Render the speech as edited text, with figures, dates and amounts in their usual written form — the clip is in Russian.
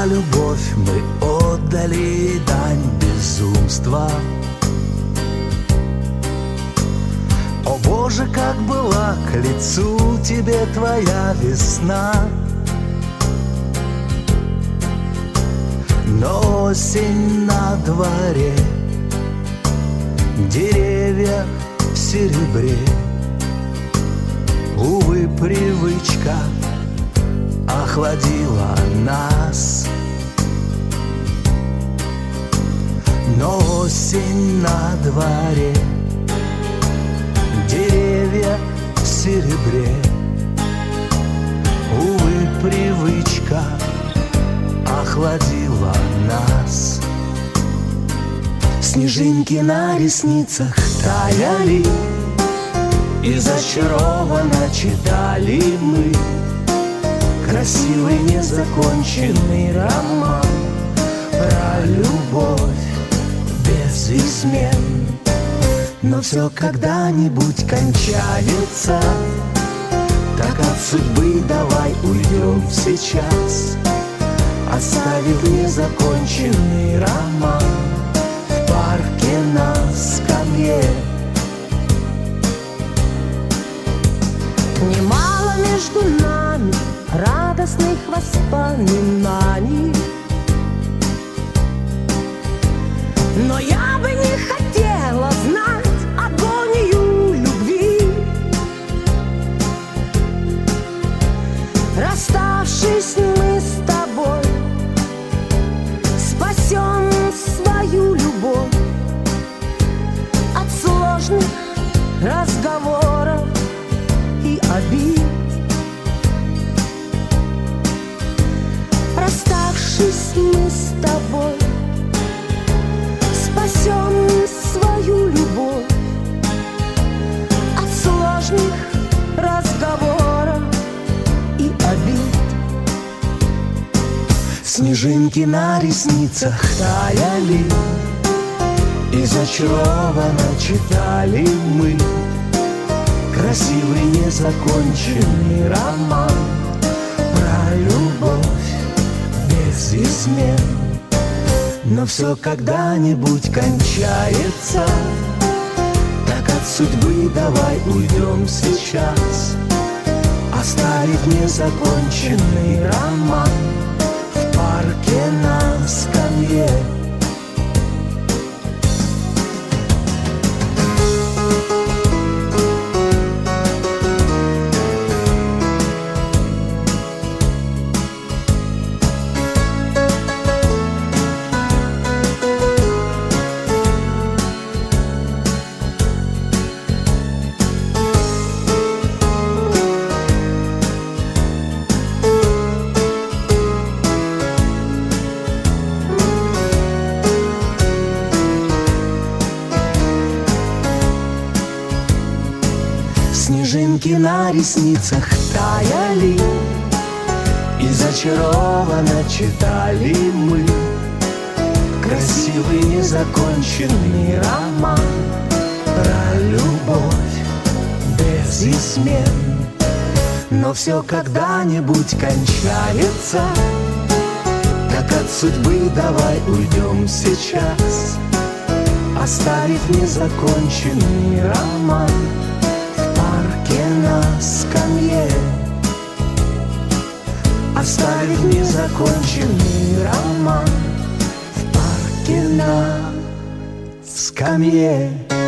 за любовь мы отдали дань безумства. О Боже, как была к лицу тебе твоя весна. Но осень на дворе, деревья в серебре. Увы, привычка охладила нас. Но осень на дворе, деревья в серебре. Увы, привычка охладила нас. Снежинки на ресницах таяли, и зачарованно читали мы красивый незаконченный роман про любовь без измен. Но все когда-нибудь кончается, так от судьбы давай уйдем сейчас, оставив незаконченный роман в парке на скамье. Немало между нами радостных воспоминаний, но я бы не хотела знать агонию любви. Расставшись мы с тобой, спасем свою любовь от сложных разговоров и обид. Расставшись мы с тобой, спасем свою любовь от сложных разговоров и обид. Снежинки на ресницах таяли, и зачарованно читали мы красивый незаконченный роман про любовь без измен. Но все когда-нибудь кончается, так от судьбы давай уйдем сейчас, оставив незаконченный роман в парке на скамье. Снежинки на ресницах таяли, и зачарованно читали мы красивый незаконченный роман про любовь без измен. Но все когда-нибудь кончается, так от судьбы давай уйдем сейчас, оставив незаконченный роман на скамье. Оставив незаконченный роман в парке на скамье.